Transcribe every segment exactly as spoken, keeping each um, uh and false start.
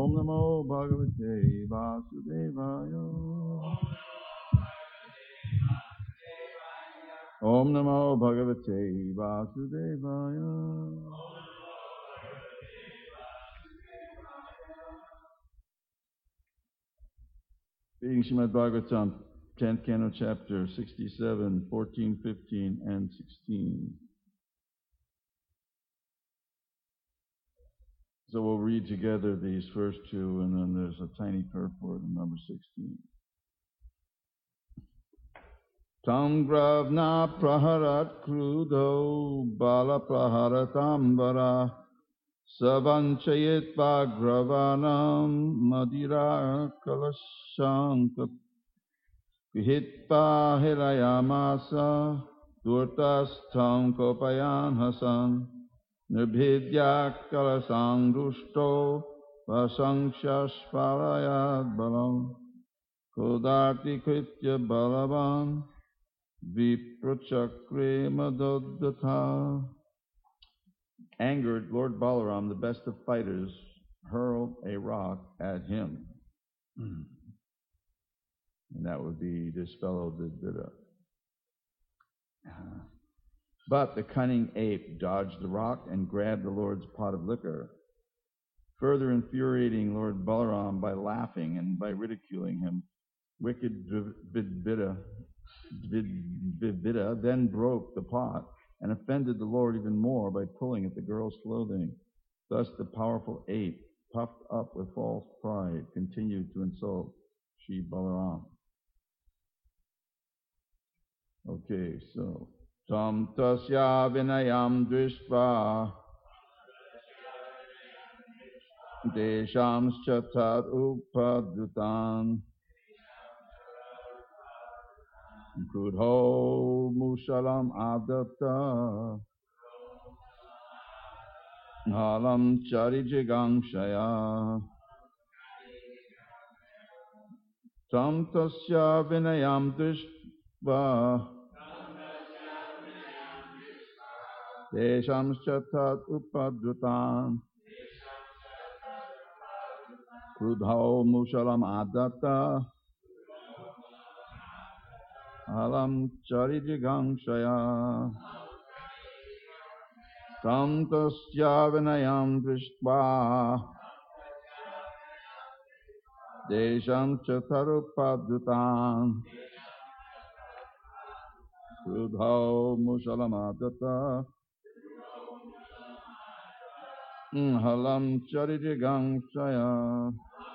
Om Namo Bhagavate Vasudevaya. Om Namo Bhagavate Vasudevaya. Reading Srimad Bhagavatam, tenth Canto, Chapter sixty-seven, fourteen, fifteen, and sixteen. So we'll read together these first two, and then there's a tiny purport in number sixteen. Tam gravna praharat krudo bala praharatambara savanchayit gravanam madira kalashanka vihitpa hirayamasa durtastham kopayan hasan nirbhidya kalasang dushto vasangshaspharayad balam kodarti kritya balavan viprachakre madoddatha. Angered, Lord Balaram, the best of fighters, hurled a rock at him. And that would be this fellow Vidvida. But the cunning ape dodged the rock and grabbed the Lord's pot of liquor, further infuriating Lord Balaram by laughing and by ridiculing him. Wicked Vidvida, Vidvida then broke the pot and offended the Lord even more by pulling at the girl's clothing. Thus the powerful ape, puffed up with false pride, continued to insult Shri Balaram. Okay, so Tam tasya vinayam drishva desham chatat upadrutan Krudho mushalam adapta halam charijigamshaya tam tasya vinayam drishva desham chatat upadrutan Krudho mushalam adapta Alam charijigamshaya tam tasya vinayam drishva desham chatarupadutam krudho musalamadata halam charijigamshaya.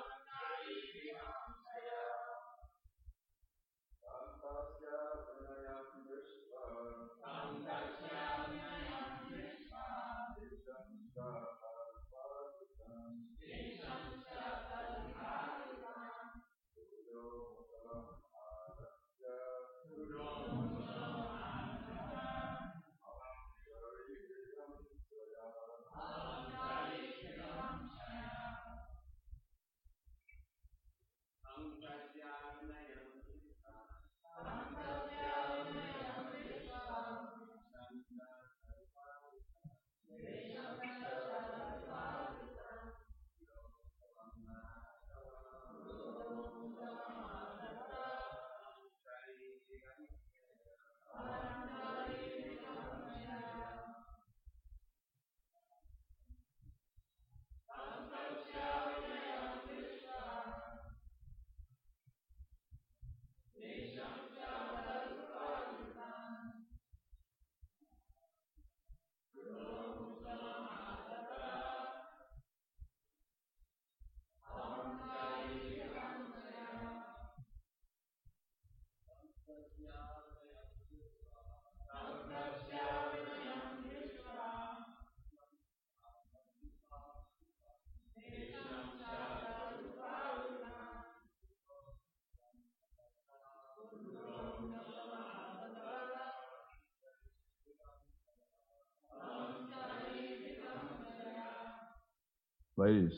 Ladies.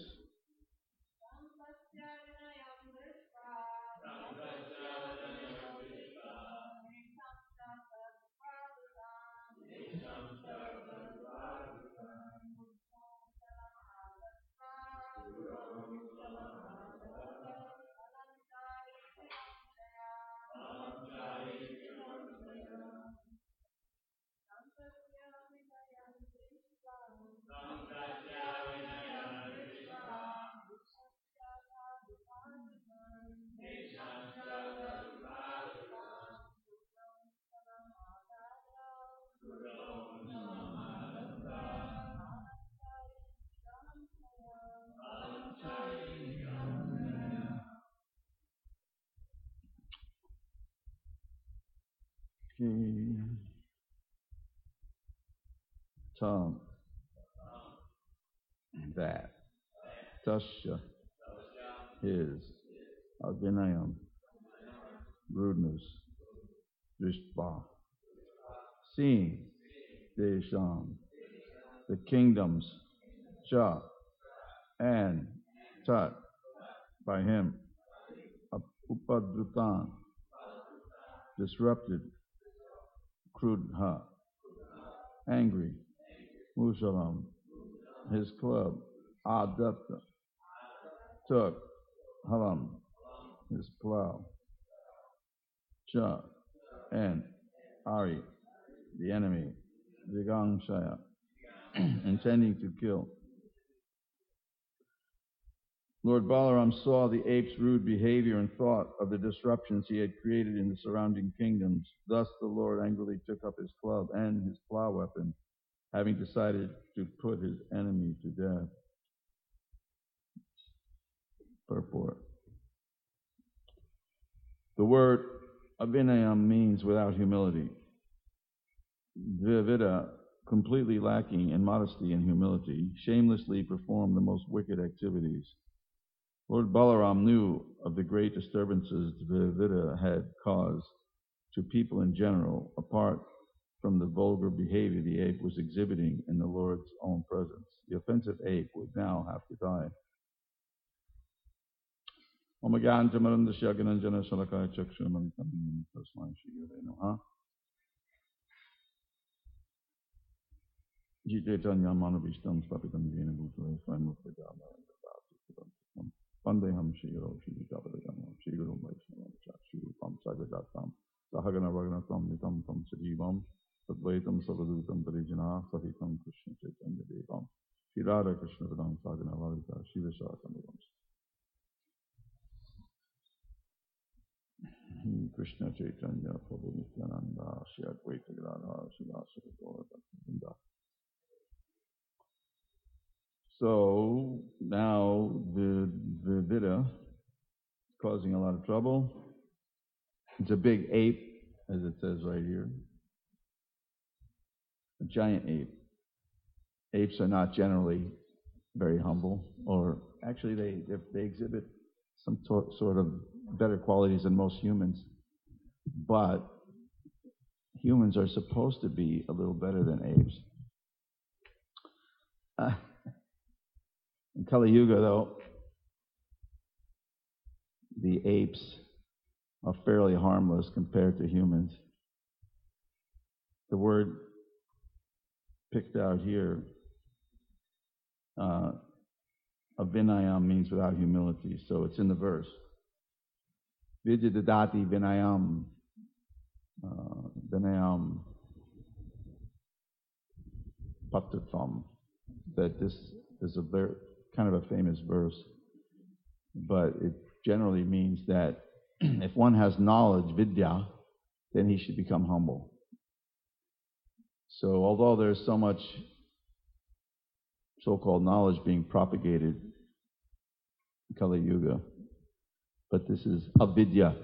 tongue. That. Tasya. His. Avinayam. Rudeness. Drishpa. Seeing. Desham. The kingdoms. Cha. And. Tat. By him. Upadrutan. Disrupted. Krudha. Angry. Mushalam. His club. Adapta. Took. Halam. His plow. Cha. And. Ari. The enemy. Vigangshaya. Intending to kill. Lord Balaram saw the ape's rude behavior and thought of the disruptions he had created in the surrounding kingdoms. Thus the Lord angrily took up his club and his plow weapon, having decided to put his enemy to death. Purport. The word Abhinayam means without humility. Dvivida, completely lacking in modesty and humility, shamelessly performed the most wicked activities. Lord Balaram knew of the great disturbances Dvivida had caused to people in general, apart from the vulgar behavior the ape was exhibiting in the Lord's own presence. The offensive ape would now have to die. Pandeham Shiro Shri Gavadagam Shri Guru Vaishnava Shri Rupam Sagadatam Sahagana Ragnatam Nitam Tam Sajivam Sadvaitam Savadutam Parijana Sahitam Krishna Chaitanya Devam Shri Radha Krishna Padam Sagana Lalita Shri Vishakam Krishna Chaitanya Prabhu Nityananda Shri Advaita Gadadhara Shri Vasa Gaura. So now the Dvivida is causing a lot of trouble. It's a big ape, as it says right here. A giant ape. Apes are not generally very humble, or actually they they exhibit some to- sort of better qualities than most humans. But humans are supposed to be a little better than apes. Uh, In Kali Yuga, though, the apes are fairly harmless compared to humans. The word picked out here, uh, Avinayam, means without humility, so it's in the verse. Vidyadadati Vinayam, uh, Vinayam Pattatvam, that this is a very kind of a famous verse, but it generally means that if one has knowledge, vidya, then he should become humble. So although there's so much so-called knowledge being propagated in Kali Yuga, but this is avidya,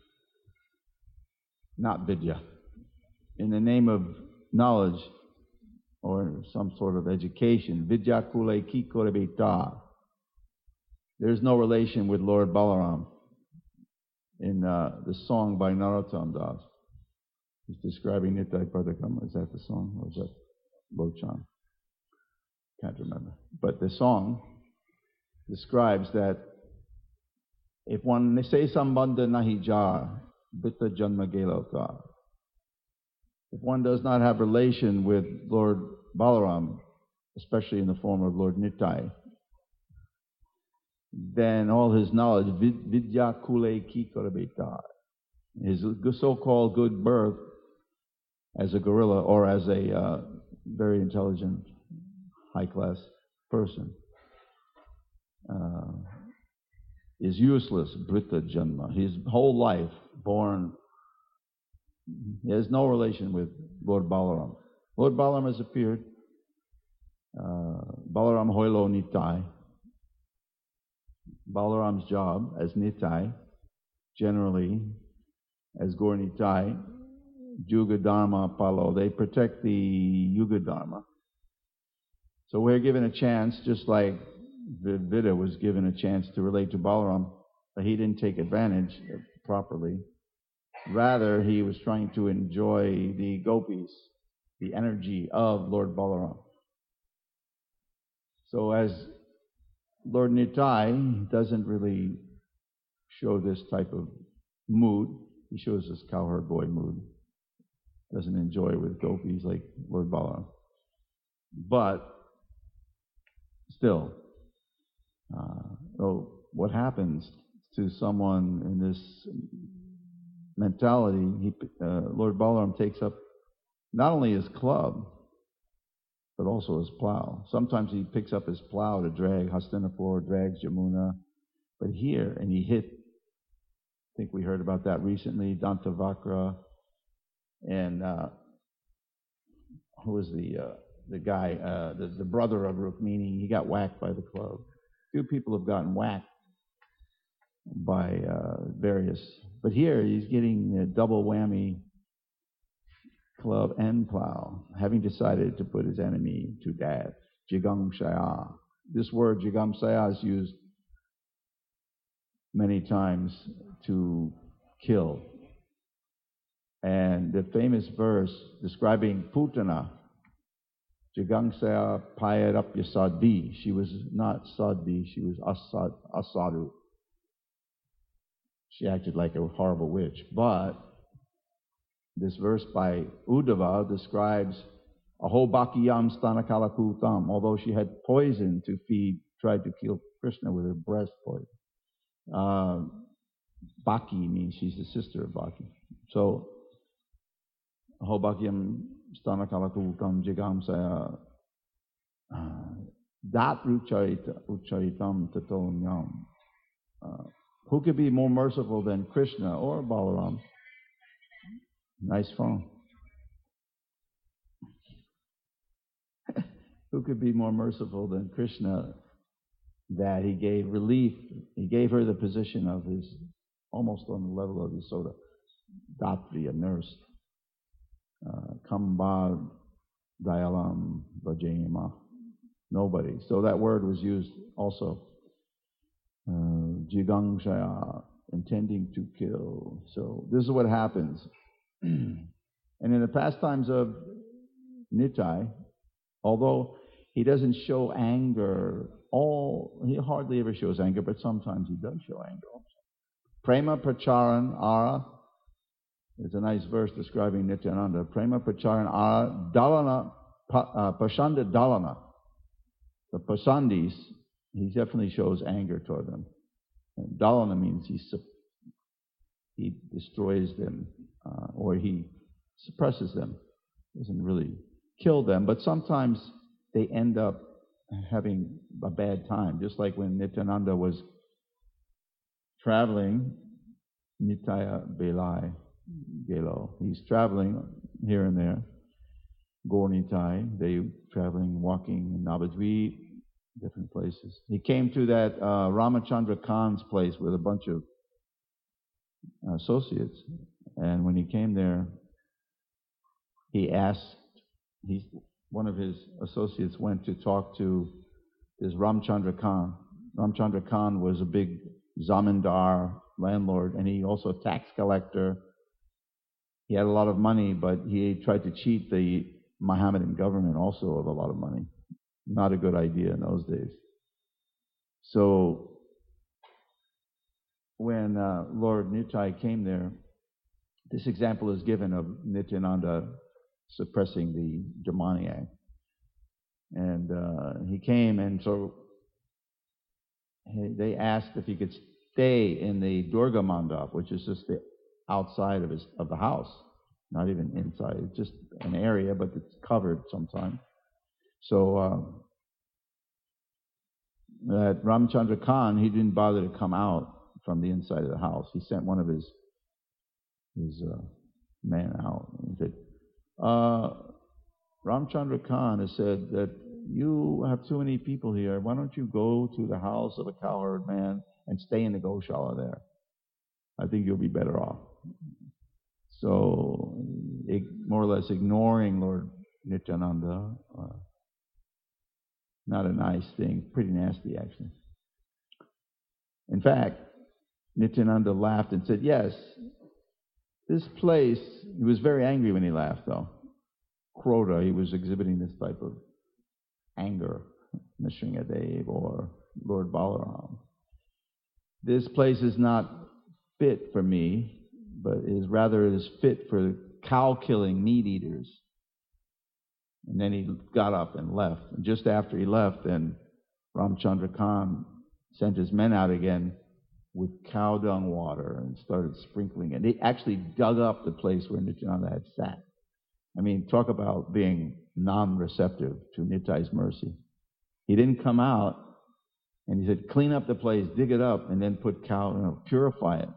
not vidya. In the name of knowledge, or some sort of education, vidya kule ki korebeta. There's no relation with Lord Balaram. In uh, the song by Narottam Das, he's describing Nitai Pradakam. Is that the song, or is that Lochan? Can't remember. But the song describes that if one say sambandha nahi jar, bitta janma gelota. If one does not have relation with Lord Balaram, especially in the form of Lord Nitai, then all his knowledge, vidya kule ki korabeta, his so-called good birth as a gorilla or as a uh, very intelligent, high-class person, uh, is useless, britta janma. His whole life born, he has no relation with Lord Balaram. Lord Balaram has appeared, uh, Balaram Hoilo Nitai. Balaram's job as Nitai, generally as Gaur Nitai, Juga Dharma Palo, they protect the Yuga Dharma So we're given a chance, just like Vidya was given a chance to relate to Balaram, but he didn't take advantage properly. Rather, he was trying to enjoy the gopis, the energy of Lord Balaram. So as Lord Nitai doesn't really show this type of mood, he shows this cowherd boy mood. Doesn't enjoy with gopis like Lord Balaram. But still, uh, oh, what happens to someone in this mentality? He, uh, Lord Balaram takes up not only his club, but also his plow. Sometimes he picks up his plow to drag Hastinapur, drags Yamuna. But here, and he hit, I think we heard about that recently, Dantavakra, and uh, who was the uh, the guy, uh, the, the brother of Rukmini, he got whacked by the club. Few people have gotten whacked by uh, various, but here he's getting a double whammy, club and plow, having decided to put his enemy to death. Jigam Shaya. This word Jigam Shaya is used many times to kill. And the famous verse describing Putana, Jigangsaya Payarapya Sadhi. She was not Sadhi, she was asad, Asadu. She acted like a horrible witch. But this verse by Uddhava describes Ahobakiyam Stanakalakutam, although she had poison to feed, tried to kill Krishna with her breast poison. Uh, Baki means she's the sister of Baki. So, Ahobakiyam Stanakalakutam Jigamsaya Dat Ucharitam Tatonyam. Who could be more merciful than Krishna or Balaram? Nice phone. Who could be more merciful than Krishna, that he gave relief, he gave her the position of his, almost on the level of Yasoda, Datri, a nurse. Kamba Dayalam Vajayama. Nobody. So that word was used also. Jigangshaya, intending to kill. So this is what happens. And in the pastimes of Nitai, although he doesn't show anger, all he hardly ever shows anger, but sometimes he does show anger also. Prema Pracharan Ara. There's a nice verse describing Nityananda. Prema Pracharan Ara Dalana Pashanda Dalana. The Pasandis, he definitely shows anger toward them. And Dalana means he he destroys them, uh, or he suppresses them. Doesn't really kill them, but sometimes they end up having a bad time. Just like when Nityananda was traveling, Nitya Belai, Gelo. He's traveling here and there. Gornitai, they traveling, walking in Navadvip, different places. He came to that uh, Ramachandra Khan's place with a bunch of associates, and when he came there, he asked. He one of his associates went to talk to this Ramchandra Khan. Ramchandra Khan was a big zamindar landlord, and he also a tax collector. He had a lot of money, but he tried to cheat the Mohammedan government also of a lot of money. Not a good idea in those days. So when uh, Lord Nitai came there, this example is given of Nityananda suppressing the demoniac. And uh, he came, and so he, they asked if he could stay in the Durga Mandap, which is just the outside of his of the house, not even inside. It's just an area, but it's covered sometimes. So uh, that Ramchandra Khan, he didn't bother to come out from the inside of the house. He sent one of his his uh, men out and said, uh, Ramchandra Khan has said that you have too many people here. Why don't you go to the house of a cowherd man and stay in the Goshala there? I think you'll be better off. So, more or less ignoring Lord Nityananda, uh, Not a nice thing, pretty nasty actually. In fact, Nityananda laughed and said, yes, this place, he was very angry when he laughed though. Krodha, he was exhibiting this type of anger, Nrsingadev or Lord Balaram. This place is not fit for me, but is rather is fit for cow-killing meat-eaters. And then he got up and left. And just after he left, then Ramchandra Khan sent his men out again with cow dung water and started sprinkling it. They actually dug up the place where Nityananda had sat. I mean, talk about being non-receptive to Nitai's mercy. He didn't come out, and he said, clean up the place, dig it up, and then put cow, you know, purify it.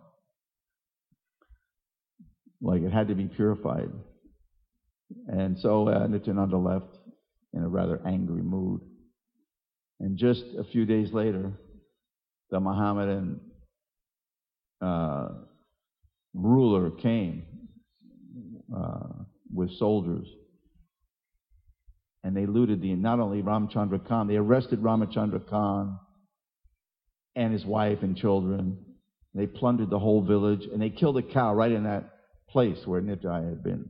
Like it had to be purified. And so uh, Nityananda left in a rather angry mood. And just a few days later, the Mohammedan uh, ruler came uh, with soldiers. And they looted the, not only Ramchandra Khan, they arrested Ramachandra Khan and his wife and children. They plundered the whole village, and they killed a cow right in that place where Nitai had been.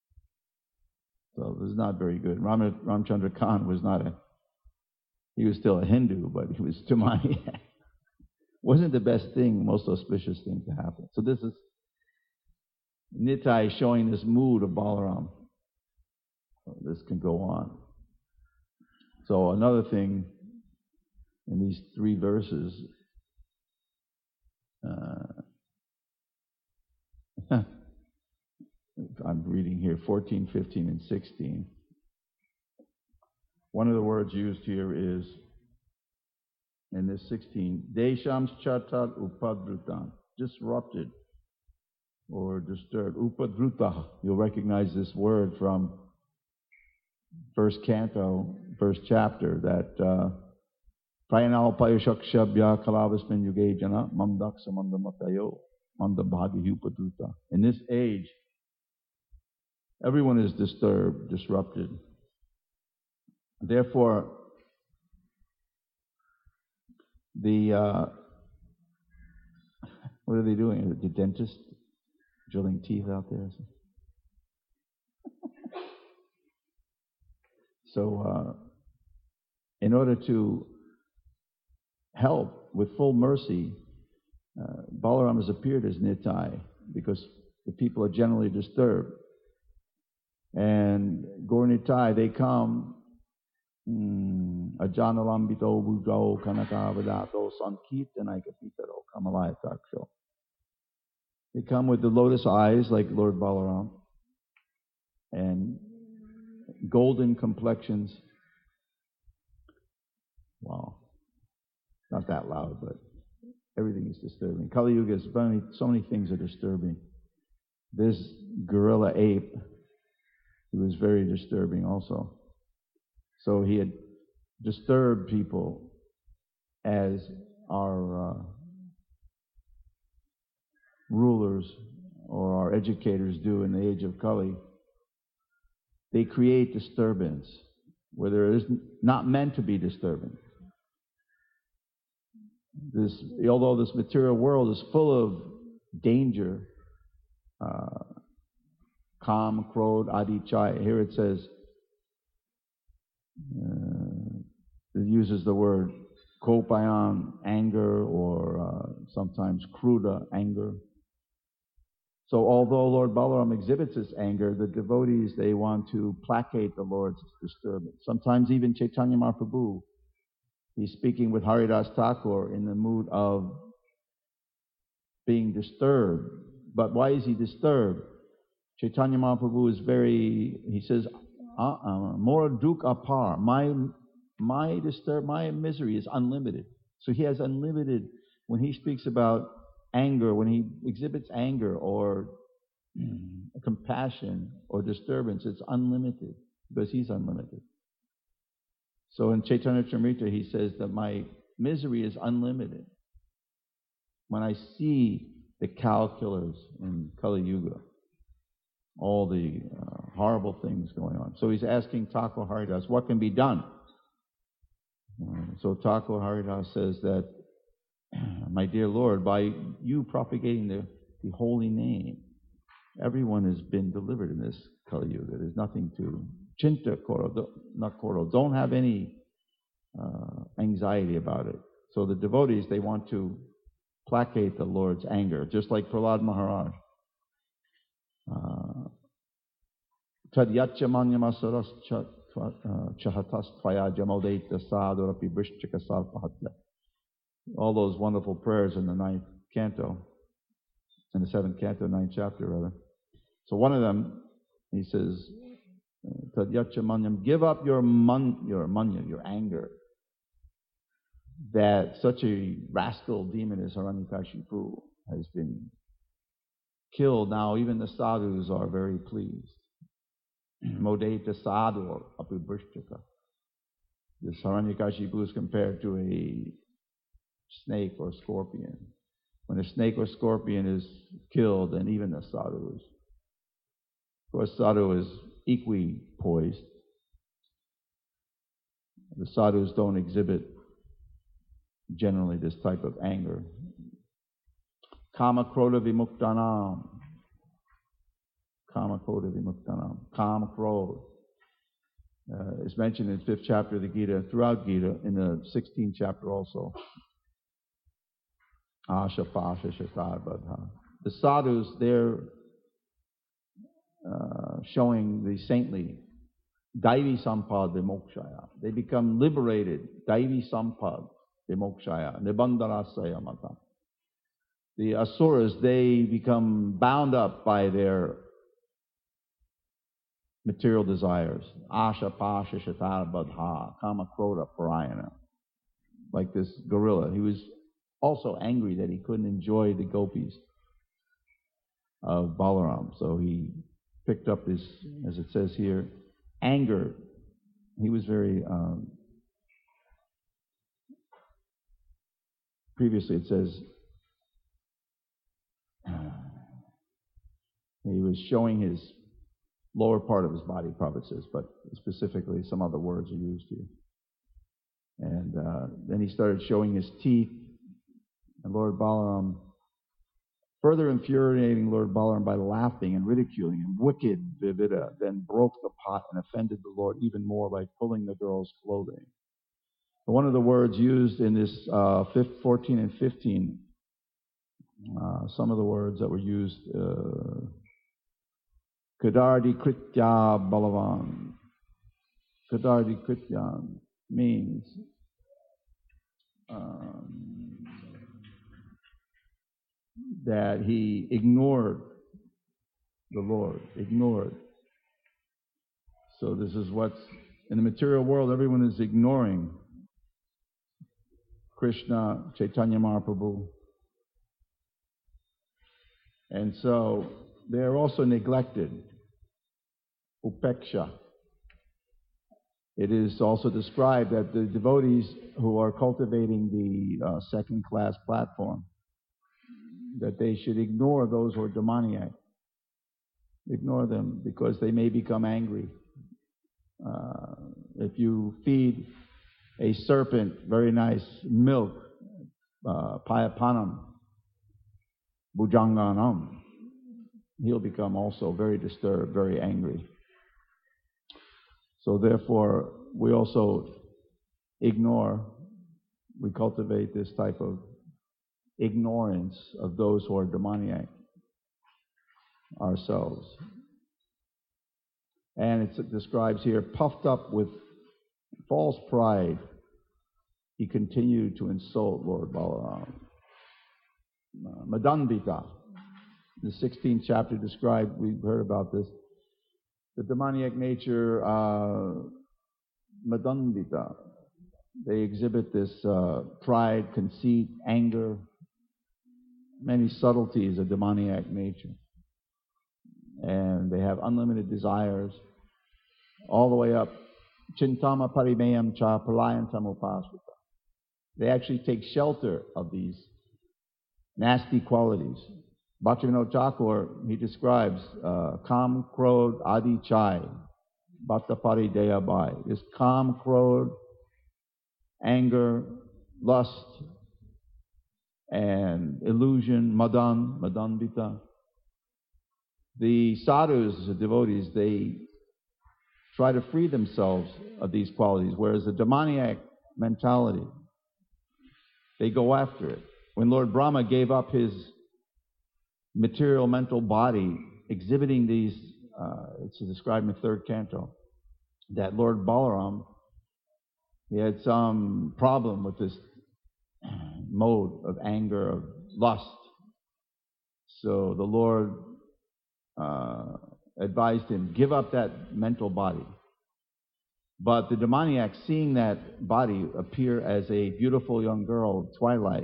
So this is not very good. Ram, Ramchandra Khan was not a, he was still a Hindu, but he was Tamani. Wasn't the best thing, most auspicious thing to happen. So this is Nitai showing this mood of Balaram. So this can go on. So another thing in these three verses, uh, I'm reading here fourteen, fifteen, and sixteen. One of the words used here is, in this sixteen, Deshams chatat upadrutan, disrupted or disturbed. Upadruta, you'll recognize this word from first canto, first chapter, that Prayanal Payashakshabya Kalavasmin Yuge Jana Mamdaksa Mandamatayo Mandabhagi Upadruta. In this age, everyone is disturbed, disrupted. Therefore, the uh, what are they doing? The dentist drilling teeth out there. So, uh, in order to help with full mercy, uh, Balaram has appeared as Nitai because the people are generally disturbed. And Gaur Nitai, they come, Ajanalambito Bujao Kanaka Vadato Sankirtanaikapitaro Kamalaya. They come with the lotus eyes like Lord Balaram and golden complexions. Wow. Not that loud, but everything is disturbing. Kali Yuga is so many, so many things are disturbing. This gorilla ape, he was very disturbing also. So he had disturbed people as our uh, rulers or our educators do in the age of Kali. They create disturbance where there is not meant to be disturbance. This, although this material world is full of danger, uh, Kam, Krodh, Adicaya. Here it says, uh, it uses the word Kopayan, anger, or uh, sometimes Kruda, anger. So although Lord Balaram exhibits this anger, the devotees, they want to placate the Lord's disturbance. Sometimes even Chaitanya Mahaprabhu, he's speaking with Haridas Thakur in the mood of being disturbed. But why is he disturbed? Chaitanya Mahaprabhu is very, he says, uh-uh, more duk apar, my, my disturb, my misery is unlimited. So he has unlimited, when he speaks about anger, when he exhibits anger or mm, compassion or disturbance, it's unlimited because he's unlimited. So in Chaitanya Charitamrita, he says that my misery is unlimited. When I see the cow killers in Kali Yuga, all the uh, horrible things going on. So he's asking Thakur Haridas, what can be done? Uh, so Thakur Haridas says that, my dear Lord, by you propagating the, the holy name, everyone has been delivered in this Kali Yuga. There's nothing to chinta koro, not koro. Don't have any uh, anxiety about it. So the devotees, they want to placate the Lord's anger, just like Prahlad Maharaj. Tadyatcha manyamasaras chahatas tvaya jamodaita sadurapi vrishchika salpahatya. All those wonderful prayers in the ninth canto, in the seventh canto, ninth chapter, rather. So one of them, he says, Tadyatcha manyam, give up your man, your manya, your anger, that such a rascal demon as Hiranyakashipu has been killed. Now even the sadhus are very pleased. Modeta sadhu apibrishchaka. This Hiranyakashipu is compared to a snake or scorpion. When a snake or scorpion is killed, then even the sadhu is. Of course, sadhu is equipoised. The sadhus don't exhibit generally this type of anger. Kama krodha vimuktanam. Kama krodha vimuktanam. Kama krodha uh, is mentioned in the fifth chapter of the Gita, throughout Gita, in the sixteenth chapter also. Asha pasha shatar badha. The sadhus, they're uh, showing the saintly Daivi sampad vimokshaya. They become liberated. Daivi sampad vimokshaya. Nibandharasaya mata. The asuras, they become bound up by their material desires. Asha pasha shatar badha. Kama krodha parayana. Like this gorilla. He was also angry that he couldn't enjoy the gopis of Balaram. So he picked up his, as it says here, anger. He was very, um, previously it says, he was showing his lower part of his body, Prabhupada says, but specifically some other words are used here. And uh, then he started showing his teeth. And Lord Balaram, further infuriating Lord Balaram by laughing and ridiculing him, wicked Vivida then broke the pot and offended the Lord even more by pulling the girl's clothing. One of the words used in this uh, fourteen and fifteen, uh, some of the words that were used, uh, Kadardi Kritya Balavan. Kadardi Kritya means um, that he ignored the Lord, ignored. So this is what's, in the material world, everyone is ignoring Krishna, Chaitanya Mahaprabhu. And so they are also neglected. Upeksha. It is also described that the devotees who are cultivating the uh, second-class platform, that they should ignore those who are demoniac. Ignore them because they may become angry. Uh, if you feed a serpent very nice milk, uh, payapanam, bhujanganam, he'll become also very disturbed, very angry. So therefore, we also ignore, we cultivate this type of ignorance of those who are demoniac ourselves. And it describes here, puffed up with false pride, he continued to insult Lord Balaram. Uh, Madanvita, the sixteenth chapter described, we've heard about this, the demoniac nature, uh, Madanvita, they exhibit this uh, pride, conceit, anger, many subtleties of demoniac nature. And they have unlimited desires, all the way up. Chintama parimeyam cha pralayantam upasvita. They actually take shelter of these nasty qualities. Bhaktivinoda Thakur, he describes uh, Kam, Krodh, Adi, Chai, Bhatta Parideya Bhai. This Kam, Krodh, anger, lust, and illusion, madan, madanvita. The sadhus, the devotees, they try to free themselves of these qualities, whereas the demoniac mentality, they go after it. When Lord Brahma gave up his material mental body, exhibiting these, uh, it's described in the third canto, that Lord Balaram, he had some problem with this mode of anger, of lust. So the Lord uh, advised him, give up that mental body. But the demoniac, seeing that body appear as a beautiful young girl, Twilight,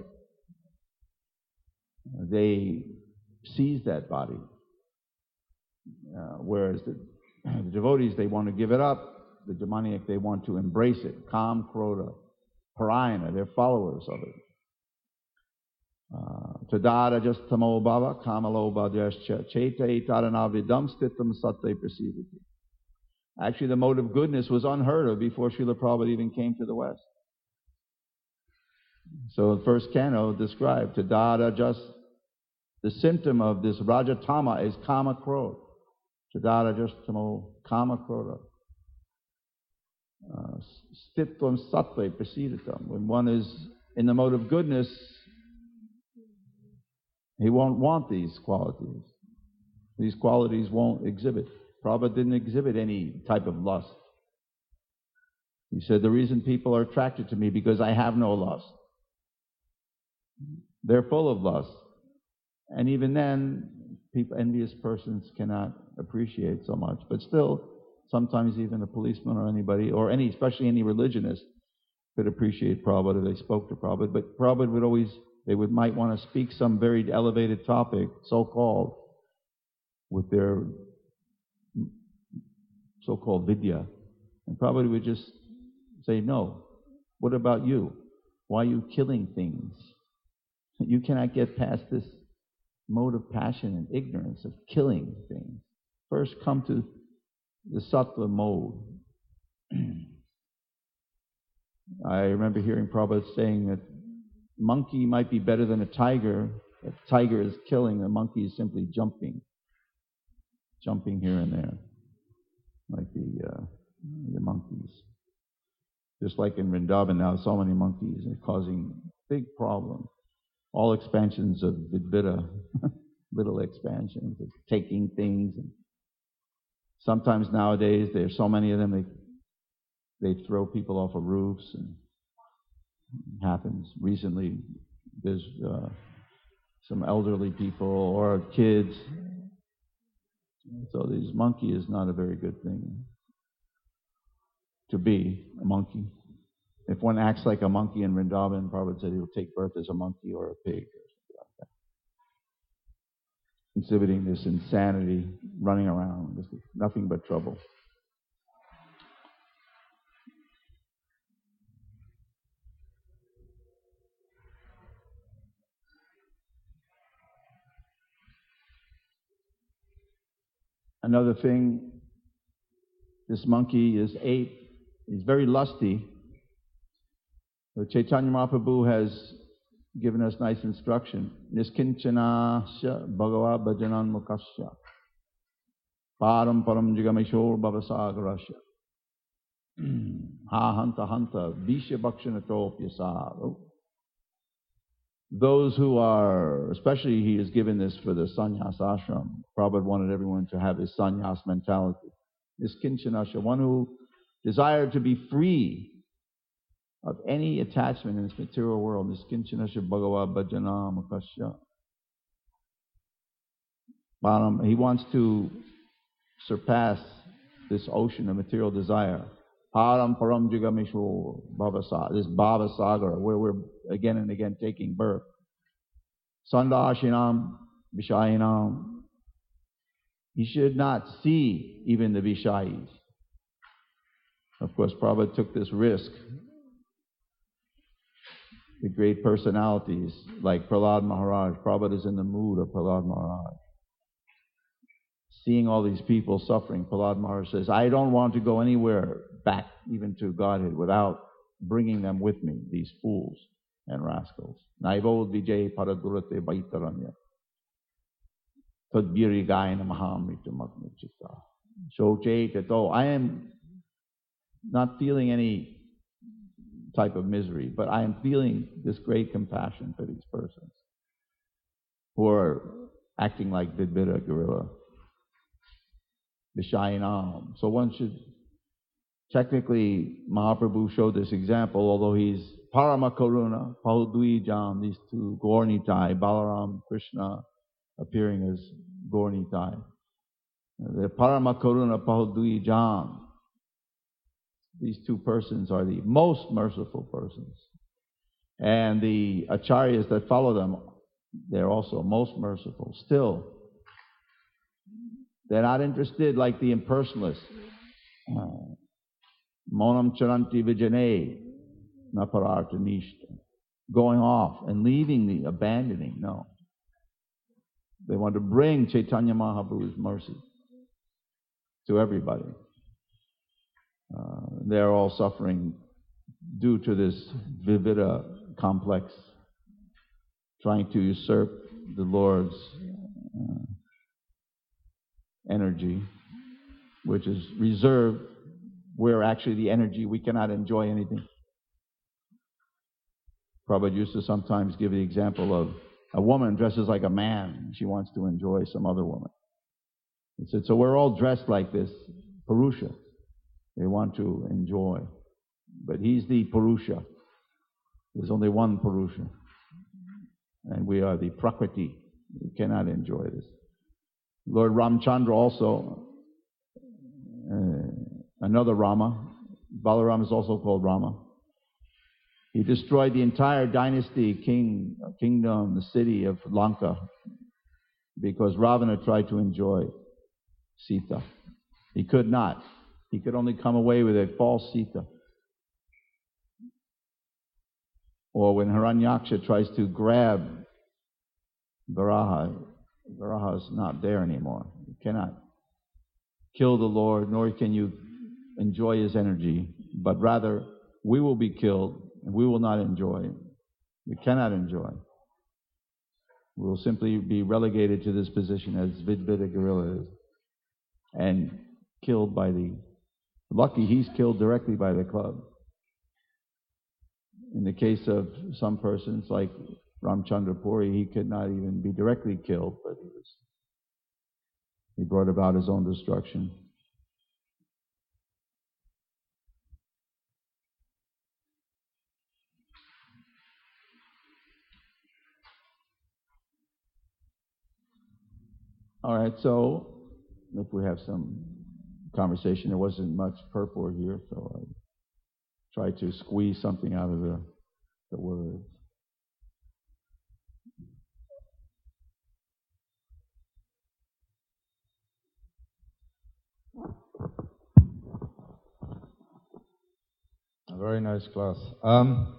they seized that body. Uh, whereas the, the devotees, they want to give it up. The demoniac, they want to embrace it. Kam, Krodha, Parayana, they're followers of it. Tadara just tamo bhava, kamalo bhadyascha, chete taranavridam stitam satte prasidati. Actually, the mode of goodness was unheard of before Srila Prabhupada even came to the West. So the first canto described Tadara just, the symptom of this Rajatama is Kama Krodha. Tadara just tamo Kama Krodha. Stitvam sattva prasidatam. When one is in the mode of goodness, he won't want these qualities. These qualities won't exhibit. Prabhupada didn't exhibit any type of lust. He said, the reason people are attracted to me because I have no lust. They're full of lust. And even then, people, envious persons cannot appreciate so much. But still, sometimes even a policeman or anybody, or any, especially any religionist, could appreciate Prabhupada if they spoke to Prabhupada. But Prabhupada would always, they would might want to speak some very elevated topic, so-called, with their so-called vidya. And Prabhupada would just say, no, what about you? Why are you killing things? You cannot get past this mode of passion and ignorance of killing things. First come to the sattva mode. I remember hearing Prabhupada saying that monkey might be better than a tiger. A tiger is killing, a monkey is simply jumping. Jumping here and there, like the, uh, the monkeys. Just like in Vrindavan now, so many monkeys are causing big problems. All expansions of Vidvita, little expansions of taking things. And sometimes nowadays, there's so many of them, they, they throw people off of roofs, and it happens. Recently, there's uh, some elderly people or kids. So this monkey is not a very good thing to be, a monkey. If one acts like a monkey in Vrindavan, Prabhupada said he will take birth as a monkey or a pig or something like that. Exhibiting this insanity, running around, this is nothing but trouble. Another thing, this monkey is ape. He's very lusty. So Chaitanya Mahaprabhu has given us nice instruction. Niskinchana bhagava bhajanan mukasya param param jigameshor bhavasagarasya ha hanta hanta visya bhakshanatopyasa. Those who are, especially he has given this for the sannyas ashram. Prabhupada wanted everyone to have his sannyas mentality. Niskinchana, one who desired to be free of any attachment in this material world. Niskinchana bhagava bhajana mukasya. Bottom, he wants to surpass this ocean of material desire. Param param jigameshwar bhavasa, this bhavasagar, where we're again and again taking birth. Sandashinam vishayinam. He should not see even the vishayis. Of course, Prabhupada took this risk. The great personalities like Prahlad Maharaj, Prabhupada is in the mood of Prahlad Maharaj. Seeing all these people suffering, Prahlad Maharaj says, I don't want to go anywhere back even to Godhead without bringing them with me, these fools and rascals. Naivod vijay paradurate baitaranya. Tadbiri gayana mahamrita magnichita. Shoche tato. I am not feeling any type of misery, but I am feeling this great compassion for these persons who are acting like Vidvita gorilla. Vishayinam. So one should, technically, Mahaprabhu showed this example, although he's Parama Karuna, Pahudwijam, these two Gaurnitai, Balaram, Krishna, appearing as Gaurnitai. The Parama Karuna Pahudwijam, these two persons are the most merciful persons. And the acharyas that follow them, they're also most merciful. Still, they're not interested like the impersonalists. Monam charanti vijane napararta nishta. Going off and leaving the, abandoning, no. They want to bring Chaitanya Mahaprabhu's mercy to everybody. Uh, they're all suffering due to this Vivida complex, trying to usurp the Lord's uh, energy, which is reserved. We're actually the energy, we cannot enjoy anything. Prabhupada used to sometimes give the example of a woman dresses like a man. She wants to enjoy some other woman. He said, so we're all dressed like this, Purusha. They want to enjoy. But he's the Purusha. There's only one Purusha. And we are the Prakriti. We cannot enjoy this. Lord Ramchandra also, uh, another Rama, Balaram is also called Rama. He destroyed the entire dynasty, king, kingdom, the city of Lanka, because Ravana tried to enjoy Sita. He could not. He could only come away with a false Sita. Or when Hiranyaksha tries to grab Varaha, Varaha is not there anymore. You cannot kill the Lord, nor can you enjoy his energy, but rather we will be killed and we will not enjoy. We cannot enjoy. We will simply be relegated to this position as Vidvita gorilla is and killed by the... Lucky he's killed directly by the club. In the case of some persons like Ramchandra Puri, he could not even be directly killed, but he was he brought about his own destruction. All right, so if we have some conversation, there wasn't much purport here, so I tried to squeeze something out of the, the words. A very nice class. Um,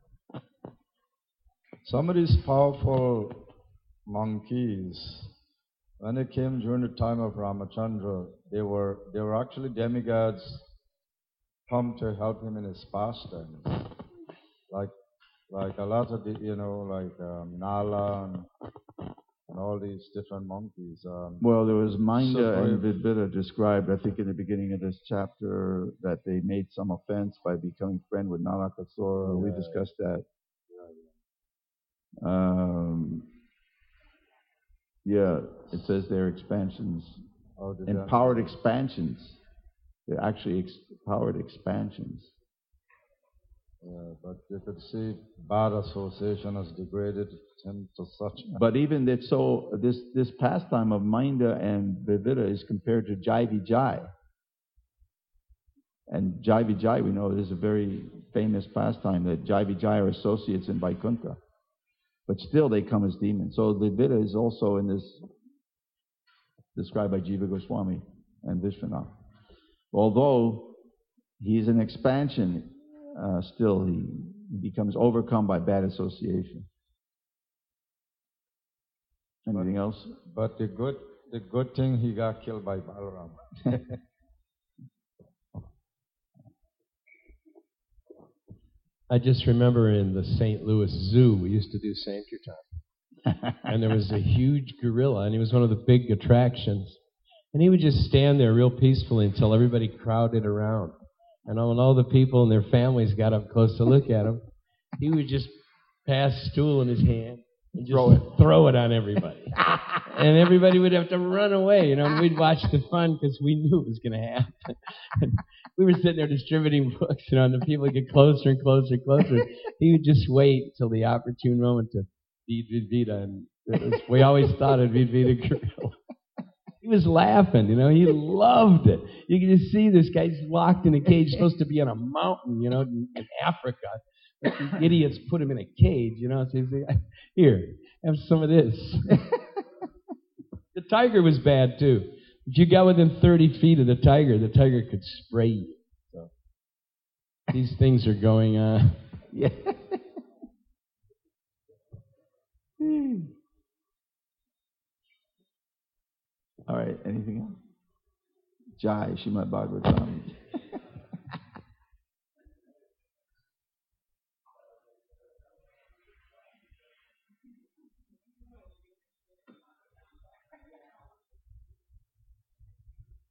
some of these powerful monkeys, when they came during the time of Ramachandra, they were they were actually demigods come to help him in his pastimes. Like like a lot of the, you know, like um, Nala and, and all these different monkeys. Um, well, there was Minda so and Vidvita described, I think, in the beginning of this chapter, that they made some offense by becoming friend with Narakasura. Yeah. We discussed that. Yeah, yeah. Um, yeah, it says they're expansions, oh, empowered expansions. They're actually ex- powered expansions. Yeah, but you could see bad association has degraded him to such. But even that, so this this pastime of Minda and Vidvita is compared to Jai Vijay. And Jai Vijay, we know, is a very famous pastime that Jai Vijay are associates in Vaikuntha. But still they come as demons. So Vidvita is also in this, described by Jiva Goswami and Vishwanath. Although he's an expansion, uh, still he, he becomes overcome by bad association. Anything but, else? But the good the good thing, he got killed by Balaram. I just remember in the Saint Louis Zoo, we used to do Sankirtan. And there was a huge gorilla, and he was one of the big attractions. And he would just stand there real peacefully until everybody crowded around. And when all the people and their families got up close to look at him, he would just pass a stool in his hand and just throw it, throw it on everybody. And everybody would have to run away, you know, and we'd watch the fun because we knew it was going to happen. And we were sitting there distributing books, you know, and the people would get closer and closer and closer. He would just wait till the opportune moment to feed Vidvita, and it was, we always thought of Vidvita gorilla. He was laughing, you know, he loved it. You can just see this guy just locked in a cage, supposed to be on a mountain, you know, in, in Africa. But the idiots put him in a cage, you know, so he's like, here, have some of this. The tiger was bad, too. If you got within thirty feet of the tiger, the tiger could spray you. So these things are going on. Yeah. All right, anything else? Jai, Srimad Bhagavatam.